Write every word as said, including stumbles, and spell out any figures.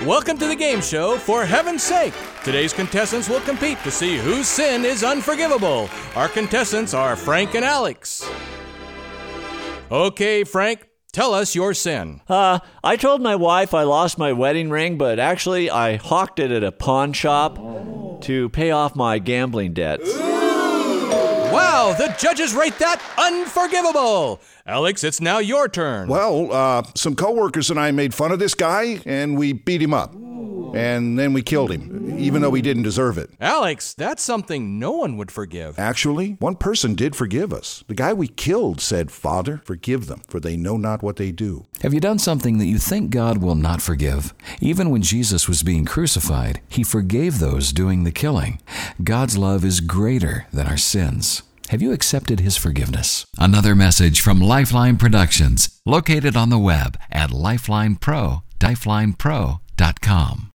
Welcome to the game show, For Heaven's Sake. Today's contestants will compete to see whose sin is unforgivable. Our contestants are Frank and Alex. Okay, Frank, tell us your sin. Uh, I told my wife I lost my wedding ring, but actually I hawked it at a pawn shop to pay off my gambling debts. Wow, the judges rate that unforgivable. Alex, it's now your turn. Well, uh, some coworkers and I made fun of this guy, and we beat him up. And then we killed him, even though he didn't deserve it. Alex, that's something no one would forgive. Actually, one person did forgive us. The guy we killed said, "Father, forgive them, for they know not what they do." Have you done something that you think God will not forgive? Even when Jesus was being crucified, he forgave those doing the killing. God's love is greater than our sins. Have you accepted his forgiveness? Another message from Lifeline Productions, located on the web at lifeline pro dot com.